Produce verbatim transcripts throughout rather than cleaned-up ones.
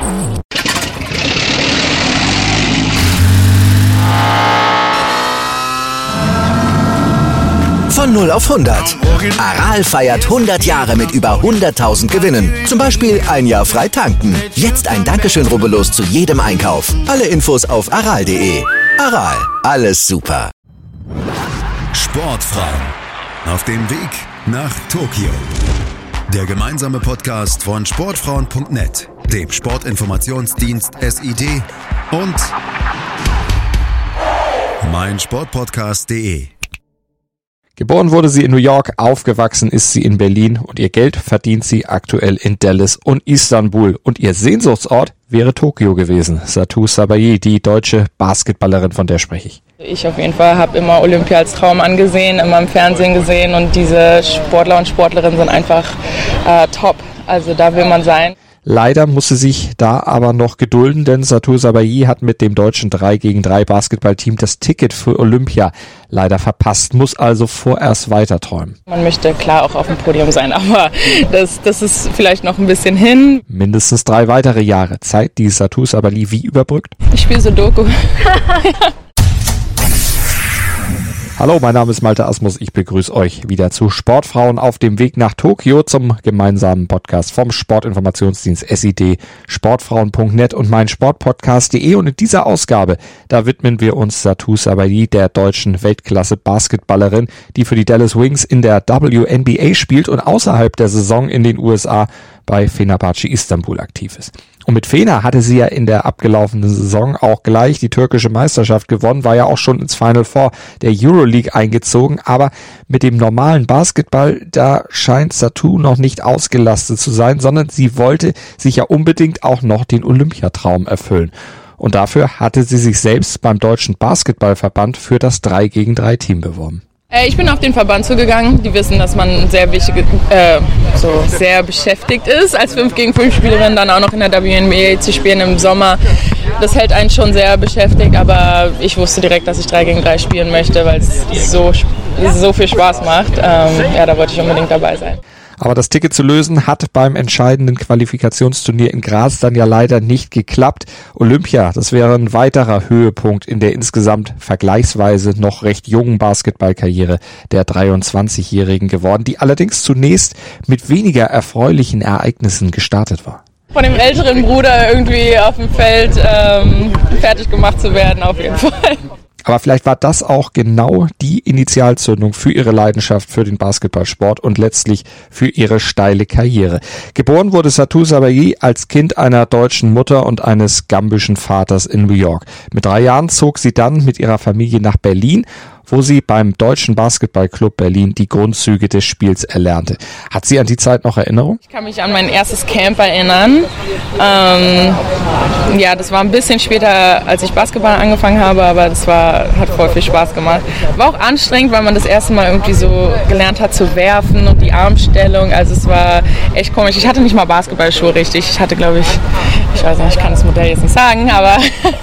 Von null auf hundert. Aral feiert hundert Jahre mit über hunderttausend Gewinnen. Zum Beispiel ein Jahr frei tanken. Jetzt ein Dankeschön, rubbellos zu jedem Einkauf. Alle Infos auf aral punkt de. Aral, alles super. Sportfrauen auf dem Weg nach Tokio. Der gemeinsame Podcast von sportfrauen punkt net, dem Sportinformationsdienst S I D und meinsportpodcast punkt de. Geboren wurde sie in New York, aufgewachsen ist sie in Berlin und ihr Geld verdient sie aktuell in Dallas und Istanbul. Und ihr Sehnsuchtsort wäre Tokio gewesen. Satou Sabayi, die deutsche Basketballerin, von der spreche ich. Ich auf jeden Fall habe immer Olympia als Traum angesehen, immer im Fernsehen gesehen und diese Sportler und Sportlerinnen sind einfach äh, top. Also da will man sein. Leider muss sie sich da aber noch gedulden, denn Satou Sabayi hat mit dem deutschen drei gegen drei Basketballteam das Ticket für Olympia leider verpasst, muss also vorerst weiter träumen. Man möchte klar auch auf dem Podium sein, aber das, das ist vielleicht noch ein bisschen hin. Mindestens drei weitere Jahre, Zeit, die Satou Sabayi wie überbrückt? Ich spiele Sudoku. Hallo, mein Name ist Malte Asmus. Ich begrüße euch wieder zu Sportfrauen auf dem Weg nach Tokio zum gemeinsamen Podcast vom Sportinformationsdienst S I D, sportfrauen punkt net und meinsportpodcast punkt de. Und in dieser Ausgabe, da widmen wir uns Satou Sabayi, der deutschen Weltklasse-Basketballerin, die für die Dallas Wings in der W N B A spielt und außerhalb der Saison in den U S A bei Fenerbahce Istanbul aktiv ist. Und mit Fener hatte sie ja in der abgelaufenen Saison auch gleich die türkische Meisterschaft gewonnen, war ja auch schon ins Final Four der Euroleague eingezogen, aber mit dem normalen Basketball, da scheint Satou noch nicht ausgelastet zu sein, sondern sie wollte sich ja unbedingt auch noch den Olympiatraum erfüllen. Und dafür hatte sie sich selbst beim Deutschen Basketballverband für das drei gegen drei Team beworben. Ich bin auf den Verband zugegangen. Die wissen, dass man sehr wichtig, äh, so sehr beschäftigt ist, als fünf gegen fünf Spielerin dann auch noch in der W N B A zu spielen im Sommer. Das hält einen schon sehr beschäftigt, aber ich wusste direkt, dass ich drei gegen drei spielen möchte, weil es so, so viel Spaß macht. Ähm, ja, da wollte ich unbedingt dabei sein. Aber das Ticket zu lösen hat beim entscheidenden Qualifikationsturnier in Graz dann ja leider nicht geklappt. Olympia, das wäre ein weiterer Höhepunkt in der insgesamt vergleichsweise noch recht jungen Basketballkarriere der dreiundzwanzigjährigen geworden, die allerdings zunächst mit weniger erfreulichen Ereignissen gestartet war. Von dem älteren Bruder irgendwie auf dem Feld ähm, fertig gemacht zu werden, auf jeden Fall. Aber vielleicht war das auch genau die Initialzündung für ihre Leidenschaft für den Basketballsport und letztlich für ihre steile Karriere. Geboren wurde Satou Sabayi als Kind einer deutschen Mutter und eines gambischen Vaters in New York. Mit drei Jahren zog sie dann mit ihrer Familie nach Berlin, wo sie beim Deutschen Basketballclub Berlin die Grundzüge des Spiels erlernte. Hat sie an die Zeit noch Erinnerung? Ich kann mich an mein erstes Camp erinnern. Ähm, ja, das war ein bisschen später, als ich Basketball angefangen habe, aber das war, hat voll viel Spaß gemacht. War auch anstrengend, weil man das erste Mal irgendwie so gelernt hat zu werfen und die Armstellung. Also es war echt komisch. Ich hatte nicht mal Basketballschuhe richtig. Ich hatte, glaube ich, ich weiß nicht, ich kann das Modell jetzt nicht sagen, aber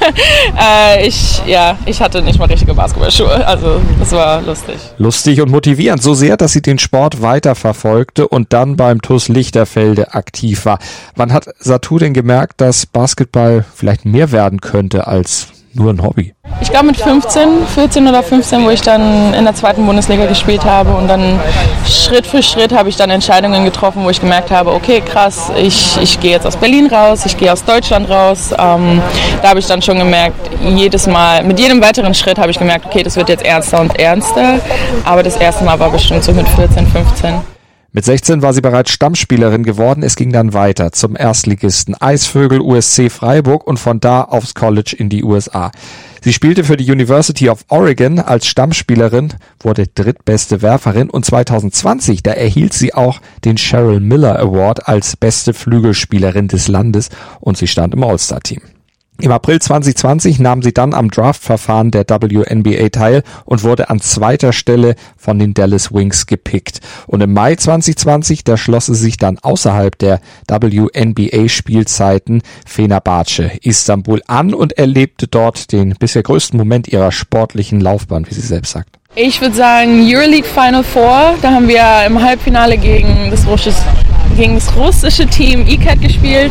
äh, ich, ja, ich hatte nicht mal richtige Basketballschuhe. Also das war lustig. Lustig und motivierend, so sehr, dass sie den Sport weiterverfolgte und dann beim T U S Lichterfelde aktiv war. Wann hat Satou denn gemerkt, dass Basketball vielleicht mehr werden könnte als nur ein Hobby? Ich glaube mit fünfzehn, vierzehn oder fünfzehn, wo ich dann in der zweiten Bundesliga gespielt habe und dann Schritt für Schritt habe ich dann Entscheidungen getroffen, wo ich gemerkt habe, okay krass, ich, ich gehe jetzt aus Berlin raus, ich gehe aus Deutschland raus. Ähm, da habe ich dann schon gemerkt, jedes Mal, mit jedem weiteren Schritt habe ich gemerkt, okay, das wird jetzt ernster und ernster, aber das erste Mal war bestimmt so mit vierzehn, fünfzehn. Mit sechzehn war sie bereits Stammspielerin geworden. Es ging dann weiter zum Erstligisten Eisvögel U S C Freiburg und von da aufs College in die U S A. Sie spielte für die University of Oregon als Stammspielerin, wurde drittbeste Werferin und zwanzig zwanzig, da erhielt sie auch den Cheryl Miller Award als beste Flügelspielerin des Landes und sie stand im All-Star-Team. Im April zwanzig zwanzig nahm sie dann am Draftverfahren der W N B A teil und wurde an zweiter Stelle von den Dallas Wings gepickt. Und im Mai zwanzig zwanzig, da schloss sie sich dann außerhalb der W N B A-Spielzeiten Fenerbahce Istanbul an und erlebte dort den bisher größten Moment ihrer sportlichen Laufbahn, wie sie selbst sagt. Ich würde sagen Euroleague Final Four, da haben wir im Halbfinale gegen das russische, gegen das russische Team I C A T gespielt.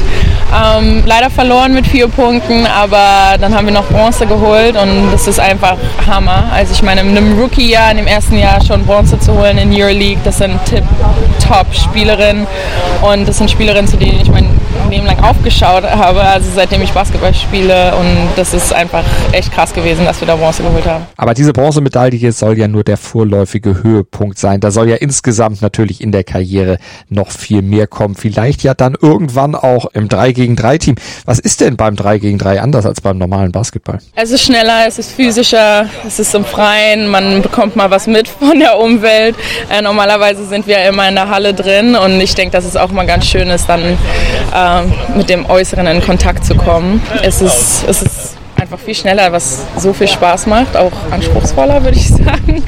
Ähm, leider verloren mit vier Punkten, aber dann haben wir noch Bronze geholt und das ist einfach Hammer. Also ich meine, in einem Rookie-Jahr, in dem ersten Jahr schon Bronze zu holen in Euroleague, das sind Tip-Top-Spielerinnen und das sind Spielerinnen, zu denen ich mein Leben lang aufgeschaut habe, also seitdem ich Basketball spiele, und das ist einfach echt krass gewesen, dass wir da Bronze geholt haben. Aber diese Bronzemedaille soll ja nur der vorläufige Höhepunkt sein. Da soll ja insgesamt natürlich in der Karriere noch viel mehr kommen. Vielleicht ja dann irgendwann auch im drei gegen drei Team. Was ist denn beim drei gegen drei anders als beim normalen Basketball? Es ist schneller, es ist physischer, es ist im Freien, man bekommt mal was mit von der Umwelt. Äh, normalerweise sind wir immer in der Halle drin und ich denke, dass es auch mal ganz schön ist, dann äh, mit dem Äußeren in Kontakt zu kommen. Es ist, es ist einfach viel schneller, was so viel Spaß macht, auch anspruchsvoller, würde ich sagen.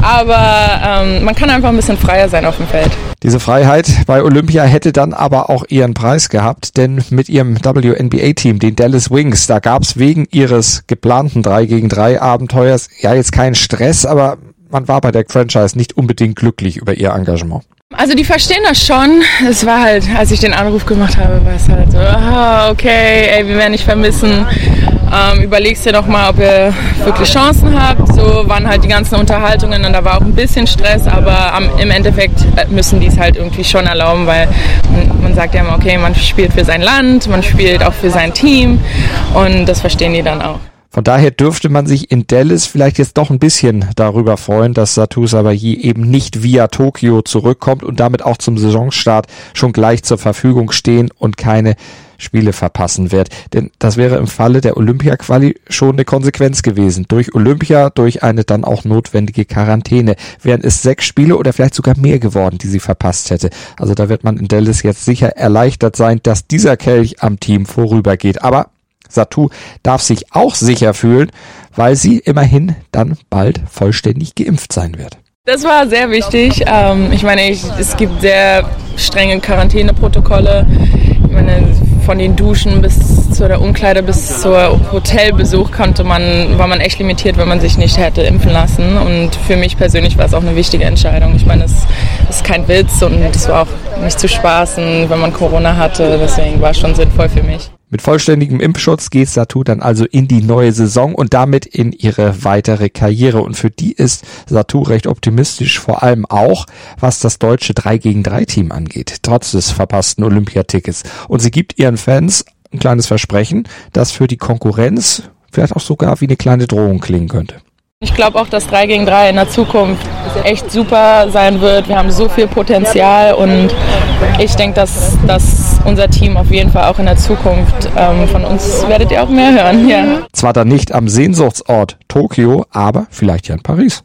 Aber ähm, man kann einfach ein bisschen freier sein auf dem Feld. Diese Freiheit bei Olympia hätte dann aber auch ihren Preis gehabt, denn mit ihrem W N B A-Team, den Dallas Wings, da gab es wegen ihres geplanten drei gegen drei Abenteuers ja jetzt keinen Stress, aber man war bei der Franchise nicht unbedingt glücklich über ihr Engagement. Also die verstehen das schon. Es war halt, als ich den Anruf gemacht habe, war es halt so, ah, okay, ey, wir werden dich vermissen. Ähm, überlegst dir doch mal, ob ihr wirklich Chancen habt. So waren halt die ganzen Unterhaltungen und da war auch ein bisschen Stress, aber am, im Endeffekt müssen die es halt irgendwie schon erlauben, weil man, man sagt ja immer, okay, man spielt für sein Land, man spielt auch für sein Team und das verstehen die dann auch. Von daher dürfte man sich in Dallas vielleicht jetzt doch ein bisschen darüber freuen, dass Satou Sabayi eben nicht via Tokio zurückkommt und damit auch zum Saisonstart schon gleich zur Verfügung stehen und keine Spiele verpassen wird. Denn das wäre im Falle der Olympia-Quali schon eine Konsequenz gewesen. Durch Olympia, durch eine dann auch notwendige Quarantäne wären es sechs Spiele oder vielleicht sogar mehr geworden, die sie verpasst hätte. Also da wird man in Dallas jetzt sicher erleichtert sein, dass dieser Kelch am Team vorübergeht. Aber Satou darf sich auch sicher fühlen, weil sie immerhin dann bald vollständig geimpft sein wird. Das war sehr wichtig. Ähm, ich meine, ich, es gibt sehr strenge Quarantäneprotokolle. Ich meine, von den Duschen bis zu der Umkleide bis zur Hotelbesuch konnte man, war man echt limitiert, wenn man sich nicht hätte impfen lassen. Und für mich persönlich war es auch eine wichtige Entscheidung. Ich meine, es ist kein Witz und es war auch nicht zu spaßen, wenn man Corona hatte. Deswegen war es schon sinnvoll für mich. Mit vollständigem Impfschutz geht Satou dann also in die neue Saison und damit in ihre weitere Karriere. Und für die ist Satou recht optimistisch, vor allem auch, was das deutsche drei gegen drei Team angeht, trotz des verpassten Olympiatickets. Und sie gibt ihren Fans ein kleines Versprechen, das für die Konkurrenz vielleicht auch sogar wie eine kleine Drohung klingen könnte. Ich glaube auch, dass drei gegen drei in der Zukunft echt super sein wird. Wir haben so viel Potenzial und ich denke, dass, dass unser Team auf jeden Fall auch in der Zukunft, ähm, von uns werdet ihr auch mehr hören. Ja. Zwar dann nicht am Sehnsuchtsort Tokio, aber vielleicht ja in Paris.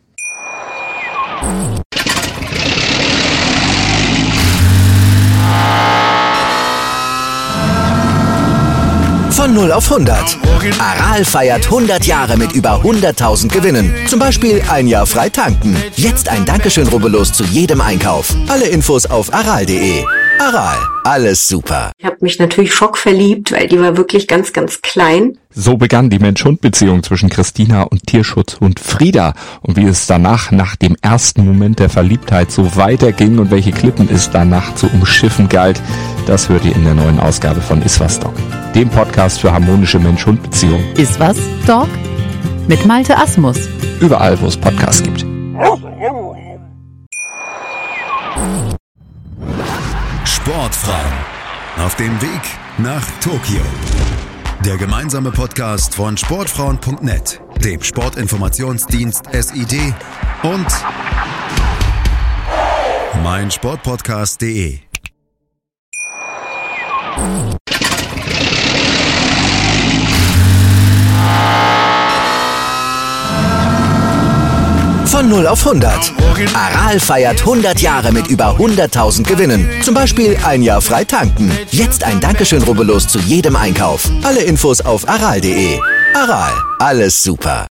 Von null auf hundert. Aral feiert hundert Jahre mit über hunderttausend Gewinnen. Zum Beispiel ein Jahr frei tanken. Jetzt ein Dankeschön, rubbellos zu jedem Einkauf. Alle Infos auf aral punkt de. Aral, alles super. Ich habe mich natürlich schockverliebt, weil die war wirklich ganz, ganz klein. So begann die Mensch-Hund-Beziehung zwischen Christina und Tierschutzhund Frieda. Und wie es danach, nach dem ersten Moment der Verliebtheit, so weiterging und welche Klippen es danach zu umschiffen galt, das hört ihr in der neuen Ausgabe von Iswas Dog, dem Podcast für harmonische Mensch-Hund-Beziehungen. Iswas Dog mit Malte Asmus. Überall, wo es Podcasts gibt. Sportfrauen auf dem Weg nach Tokio. Der gemeinsame Podcast von sportfrauen punkt net, dem Sportinformationsdienst S I D und meinsportpodcast punkt de. Von null auf hundert. Aral feiert hundert Jahre mit über hunderttausend Gewinnen. Zum Beispiel ein Jahr frei tanken. Jetzt ein Dankeschön, rubbellos zu jedem Einkauf. Alle Infos auf aral punkt de. Aral, alles super.